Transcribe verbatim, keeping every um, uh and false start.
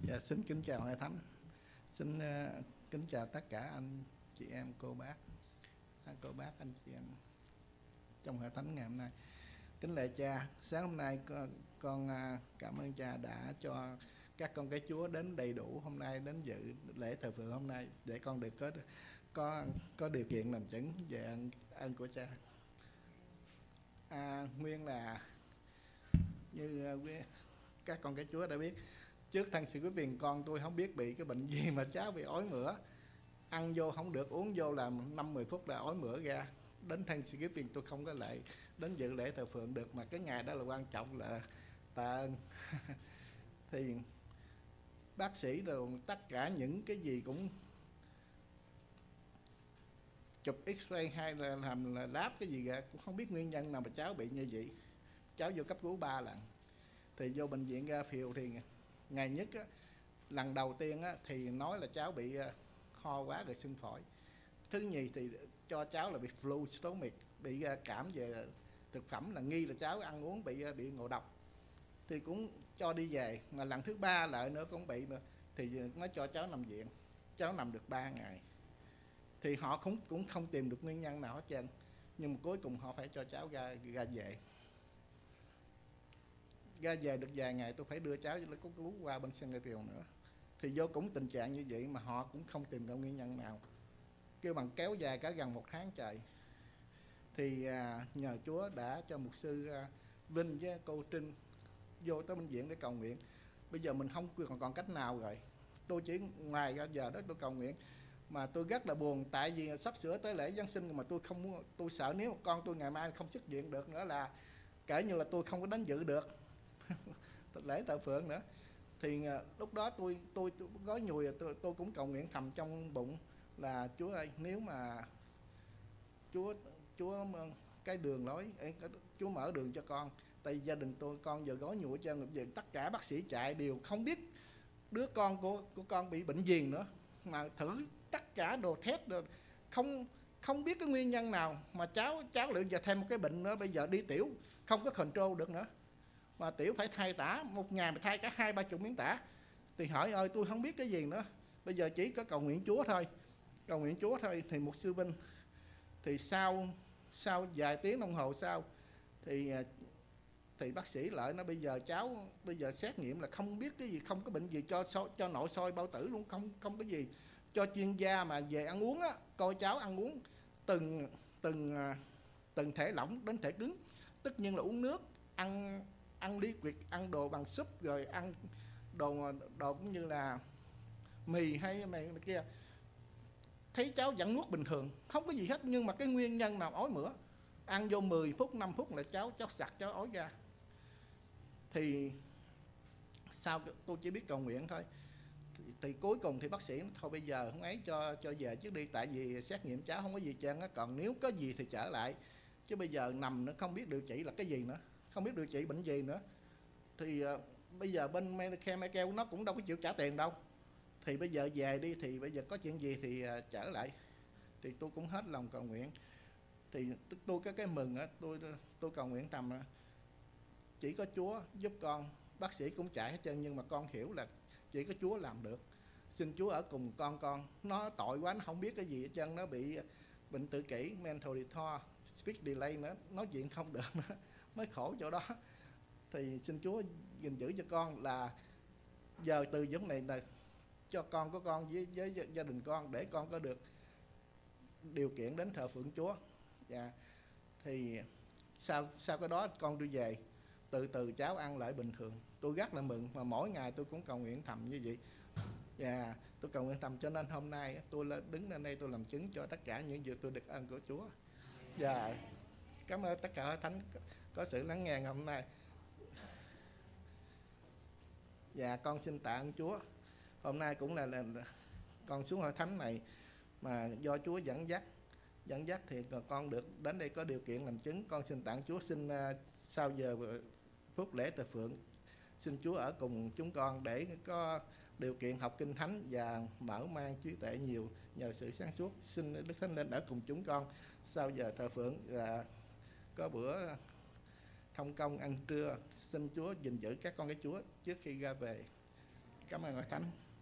Dạ, xin kính chào Hội Thánh, xin uh, kính chào tất cả anh chị em, cô bác, anh, cô bác, anh chị em trong Hội Thánh ngày hôm nay. Kính lạy Cha, sáng hôm nay con, con uh, cảm ơn Cha đã cho các con cái Chúa đến đầy đủ hôm nay, đến dự lễ thờ phượng hôm nay để con được có có có điều kiện làm chứng về ơn, ơn của Cha. À, nguyên là như uh, các con cái Chúa đã biết, trước thân sự quý vị con tôi không biết bị cái bệnh gì mà cháu bị ói mửa, ăn vô không được, uống vô làm năm mười phút là ói mửa ra. Đến thân sự quý vị tôi không có lại đến dự lễ thờ phượng được, mà cái ngày đó là quan trọng, là tạ ơn. Thì bác sĩ rồi tất cả những cái gì cũng chụp x-ray hay là làm là đáp cái gì ra, cũng không biết nguyên nhân nào mà cháu bị như vậy. Cháu vô cấp cứu ba lần, thì vô bệnh viện ra phiều thì ngày nhất á, lần đầu tiên á, thì nói là cháu bị uh, ho quá rồi sưng phổi. Thứ nhì thì cho cháu là bị flu stomach, bị uh, cảm về thực phẩm, là nghi là cháu ăn uống bị uh, bị ngộ độc, thì cũng cho đi về. Mà lần thứ ba lại nữa cũng bị nữa, thì nó cho cháu nằm viện. Cháu nằm được ba ngày, thì họ cũng cũng không tìm được nguyên nhân nào hết trơn, nhưng mà cuối cùng họ phải cho cháu ra ra về. Ra về được vài ngày tôi phải đưa cháu cho cấp cứu qua bên Sân Nghệ Tiều nữa, thì vô cũng tình trạng như vậy mà họ cũng không tìm ra nguyên nhân nào, kêu bằng kéo dài cả gần một tháng trời. Thì à, nhờ Chúa đã cho mục sư à, Vinh với cô Trinh vô tới bệnh viện để cầu nguyện. Bây giờ mình không còn còn cách nào rồi, tôi chỉ ngoài ra giờ đó tôi cầu nguyện. Mà tôi rất là buồn, tại vì sắp sửa tới lễ Giáng sinh mà tôi không muốn, tôi sợ nếu mà con tôi ngày mai không xuất viện được nữa là kể như là tôi không có đến dự được lễ thờ phượng nữa. Thì uh, lúc đó tôi tôi, tôi gói nhùi, tôi, tôi cũng cầu nguyện thầm trong bụng là Chúa ơi, nếu mà Chúa Chúa cái đường lối, Chúa mở đường cho con, tại vì gia đình tôi con giờ gói nhùi cho giờ tất cả bác sĩ chạy đều không biết đứa con của của con bị bệnh gì nữa, mà thử tất cả đồ thét rồi không không biết cái nguyên nhân nào, mà cháu cháu lại giờ thêm một cái bệnh nữa, bây giờ đi tiểu không có control được nữa, mà tiểu phải thay tả, một ngày mà thay cả hai ba chục miếng tả. Thì hỏi ơi, tôi không biết cái gì nữa, bây giờ chỉ có cầu nguyện Chúa thôi, cầu nguyện Chúa thôi. Thì một sư Vinh thì sau sau vài tiếng đồng hồ sau thì thì bác sĩ lại nó bây giờ cháu bây giờ xét nghiệm là không biết cái gì, không có bệnh gì, cho cho nội soi bao tử luôn, không không có gì, cho chuyên gia mà về ăn uống á, coi cháu ăn uống từng từng từng thể lỏng đến thể cứng, tất nhiên là uống nước, ăn ăn liquid, ăn đồ bằng súp, rồi ăn đồ đồ cũng như là mì hay này kia, thấy cháu vẫn nuốt bình thường, không có gì hết. Nhưng mà cái nguyên nhân nào ói mửa, ăn vô mười phút năm phút là cháu cháu sặc, cháu ói ra. Thì sao tôi chỉ biết cầu nguyện thôi. Thì, thì cuối cùng thì bác sĩ thôi bây giờ không ấy, cho cho về trước đi, tại vì xét nghiệm cháu không có gì trơn á, còn nếu có gì thì trở lại, chứ bây giờ nằm nữa không biết điều trị là cái gì nữa, không biết điều trị bệnh gì nữa. Thì uh, bây giờ bên Medicare Medicare nó cũng đâu có chịu trả tiền đâu, thì bây giờ về đi, thì bây giờ có chuyện gì thì uh, trở lại. Thì tôi cũng hết lòng cầu nguyện. Thì tôi có cái mừng á, tôi tôi cầu nguyện tầm chỉ có Chúa giúp con, bác sĩ cũng chạy hết trơn, nhưng mà con hiểu là chỉ có Chúa làm được. Xin Chúa ở cùng con con nó tội quá, nó không biết cái gì hết trơn, nó bị bệnh tự kỷ, mental retard, speech delay nữa, nói chuyện không được nữa, mới khổ chỗ đó. Thì xin Chúa gìn giữ cho con, là giờ từ giống này là cho con của con với, với gia đình con, để con có được điều kiện đến thờ phượng Chúa. Dạ. Thì sau sau cái đó con đi về, từ từ cháu ăn lại bình thường, tôi rất là mừng. Mà mỗi ngày tôi cũng cầu nguyện thầm như vậy. Và tôi cầu nguyện thầm, cho nên hôm nay tôi đứng lên đây tôi làm chứng cho tất cả những việc tôi được ơn của Chúa. Và cảm ơn tất cả hội thánh có sự lắng nghe hôm nay. Và con xin tạ ơn Chúa. Hôm nay cũng là, là con xuống hội thánh này mà do Chúa dẫn dắt dẫn dắt thì con được đến đây có điều kiện làm chứng. Con xin tạ ơn Chúa. Xin uh, sau giờ phút lễ thờ phượng, xin Chúa ở cùng chúng con để có điều kiện học kinh thánh và mở mang trí tuệ nhiều nhờ sự sáng suốt. Xin Đức Thánh Linh ở cùng chúng con sau giờ thờ phượng, và có bữa thông công ăn trưa. Xin Chúa gìn giữ các con cái Chúa trước khi ra về. Cảm ơn Hội Thánh.